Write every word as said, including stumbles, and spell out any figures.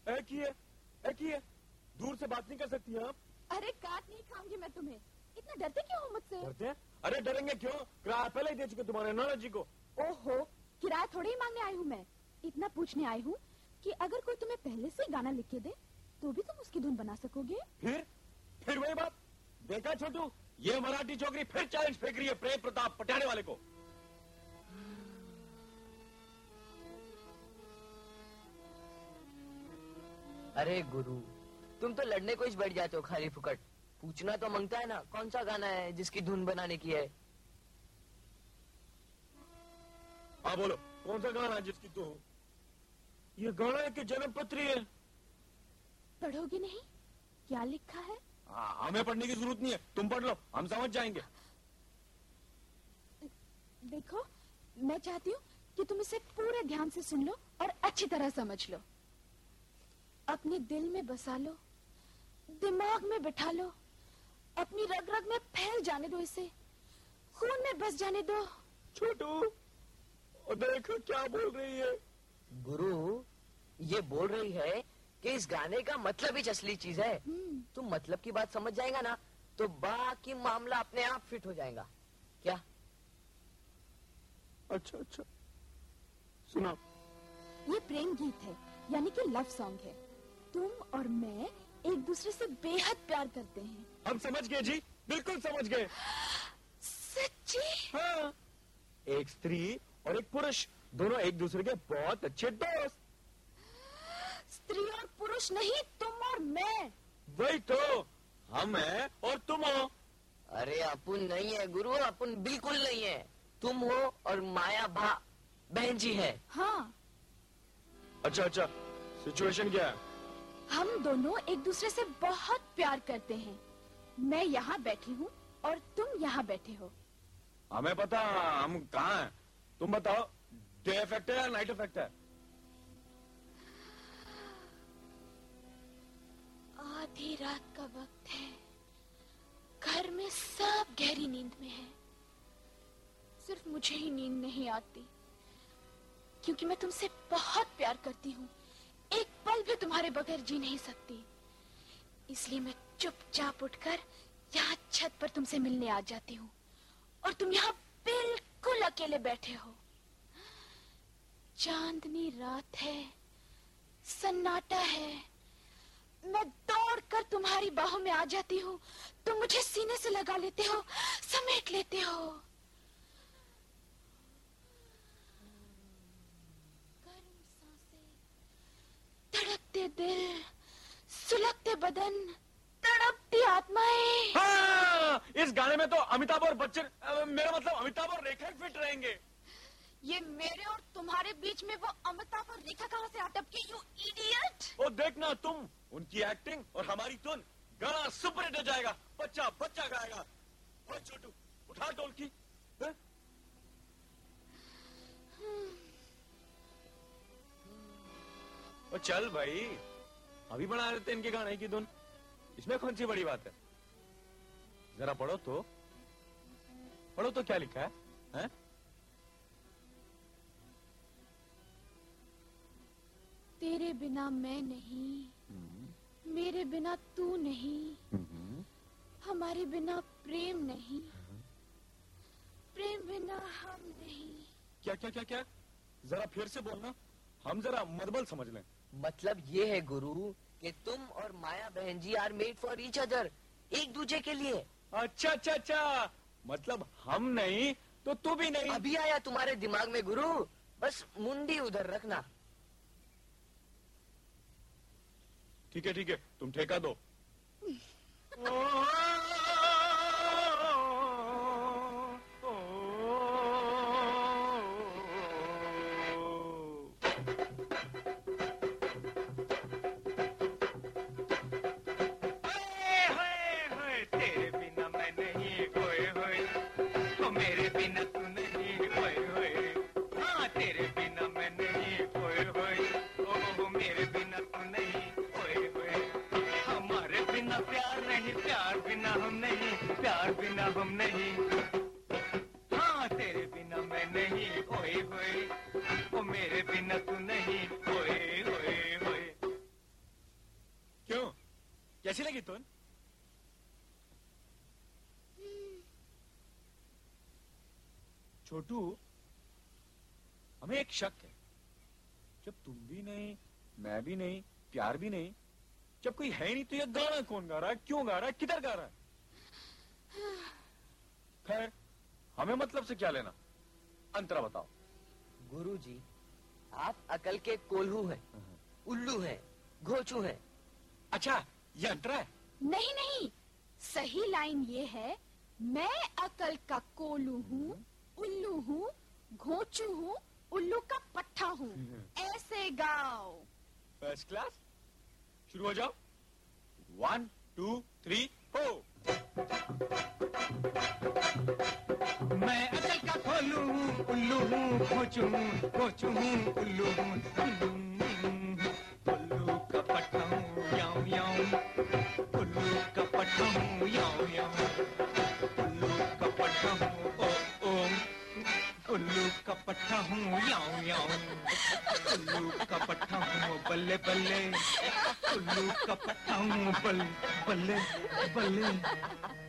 एक ही है, एक ही है। दूर से बात नहीं कर सकती आप? अरे काट नहीं खाऊंगी मैं तुम्हें। इतना डरते क्यों हो मुझसे? डरते हैं? अरे डरेंगे क्यों? किराया पहले ही दे चुके तुम्हारे नौनक जी को। ओहो, किराया थोड़ी ही मांगने आई हूँ मैं। इतना पूछने आई हूँ कि अगर कोई तुम्हें पहले से गाना लिख के दे तो भी तुम उसकी धुन बना सकोगे? फिर फिर वही बात। देखा छोटू, ये मराठी छोकरी फिर चैलेंज फेंक रही है प्रेम प्रताप पटियाले वाले को। अरे गुरु, तुम तो लड़ने को ही बैठ जाते हो खाली फुकट। पूछना तो मांगता है ना, कौन सा गाना है जिसकी धुन बनाने की है? हाँ बोलो, कौन सा गाना है जिसकी तो? ये गाना है कि जन्म पत्री है? पढ़ोगे नहीं? क्या लिखा है? हाँ, हमें पढ़ने की जरूरत नहीं है, तुम पढ़ लो, हम समझ जाएंगे। देखो, मैं चाहती हूँ कि तुम इसे पूरे ध्यान से सुन लो और अच्छी तरह समझ लो। अपने दिल में बसा लो, दिमाग में बिठा लो, अपनी रग रग में फैल जाने दो इसे, खून में बस जाने दो। छोटू, और देखो क्या बोल रही है। गुरु, ये बोल रही है कि इस गाने का मतलब ही असली चीज है। तुम मतलब की बात समझ जाएगा ना तो बाकी मामला अपने आप फिट हो जाएगा। क्या? अच्छा अच्छा, सुना। ये प्रेम गीत है, यानी कि लव सॉन्ग है। तुम और मैं एक दूसरे से बेहद प्यार करते हैं। हम समझ गए जी, बिल्कुल समझ गए। सच्ची? हाँ, एक स्त्री और एक पुरुष, दोनों एक दूसरे के बहुत अच्छे दोस्त। स्त्री और पुरुष नहीं, तुम और मैं। वही तो, हम हैं और तुम हो। अरे अपुन नहीं है गुरु, अपुन बिल्कुल नहीं है। तुम हो और माया भा बहन जी है। हाँ। अच्छा अच्छा, सिचुएशन क्या है? हम दोनों एक दूसरे से बहुत प्यार करते हैं। मैं यहाँ बैठी हूँ और तुम यहाँ बैठे हो। हमें पता हम कहाँ हैं। तुम बताओ, डे इफेक्ट है या नाइट इफेक्ट है? आधी रात का वक्त है, घर में सब गहरी नींद में है। सिर्फ मुझे ही नींद नहीं आती, क्योंकि मैं तुमसे बहुत प्यार करती हूँ। एक पल भी तुम्हारे बगैर जी नहीं सकती। इसलिए मैं चुपचाप उठकर यहाँ छत पर तुमसे मिलने आ जाती हूँ और तुम यहाँ बिल्कुल अकेले बैठे हो। चांदनी रात है, सन्नाटा है। मैं दौड़कर तुम्हारी बाहों में आ जाती हूँ। तुम मुझे सीने से लगा लेते हो, समेट लेते हो। गर्म सांसें, धड़कते दिल, सुलगते बदन, तड़पती आत्माएं। हाँ, इस गाने में तो अमिताभ और बच्चन, मेरा मतलब अमिताभ और रेखा फिट रहेंगे। ये मेरे और तुम्हारे बीच में वो अमिताभ और रेखा कहाँ से आटप के, यू इडियट। ओ देखना तुम, उनकी एक्टिंग और हमारी धुन, गाना सुपर हिट हो जाएगा। बच्चा बच्चा गाएगा। और छोटू, उठा ढोलकी। ओ चल भाई, अभी बना देते इनके गाने की धुन। इसमें कौन सी बड़ी बात है? जरा पढ़ो तो, पढ़ो तो क्या लिखा है, हैं? तेरे बिना मैं नहीं, मेरे बिना तू नहीं, हमारे बिना प्रेम नहीं, प्रेम बिना हम नहीं। क्या क्या क्या क्या? जरा फिर से बोलना, हम जरा मदबल समझ लें। मतलब ये है गुरु कि तुम और माया बहन जी are made for each other, एक दूसरे के लिए। अच्छा अच्छा अच्छा, मतलब हम नहीं तो तू भी नहीं। अभी आया तुम्हारे दिमाग में गुरु, बस मुंडी उधर रखना। ठीक है ठीक है, तुम ठेका दो। हम नहीं, हाँ तेरे बिना मैं नहीं, ओए होए, ओ मेरे बिना तू नहीं, ओए होए होए। कैसी लगी तुन? छोटू, हमें एक शक है। जब तुम भी नहीं, मैं भी नहीं, प्यार भी नहीं, जब कोई है नहीं तो ये गाना कौन गा रहा है, क्यों गा रहा है, किधर गा रहा है? खैर, हमें मतलब से क्या लेना? अंतरा बताओ। गुरुजी, आप अकल के कोल्हू हैं, उल्लू हैं, घोचू हैं। अच्छा, ये अंतरा है? नहीं नहीं, सही लाइन ये है, मैं अकल का कोल्हू हूँ, उल्लू हूँ, घोचू हूँ, उल्लू का पट्टा हूँ। ऐसे गाओ। First class. शुरू हो जाओ। One two three four. मैं अकल का कोल्हू हूँ, उल्लू हूँ, घोचू हूँ, घोचू हूँ, उल्लू हूँ, उल्लू का पट्टा हूँ, याऊ याऊ, उल्लू का पट्टा हूँ, याऊ याऊ, उल्लू का पट्टा हूँ, ओ ओ, उल्लू का पट्टा हूँ, याऊ याऊ, उल्लू का पट्टा हूँ, बल्ले बल्ले, उल्लू का पट्टा हूँ, बल्ले बल्ले बल्ले।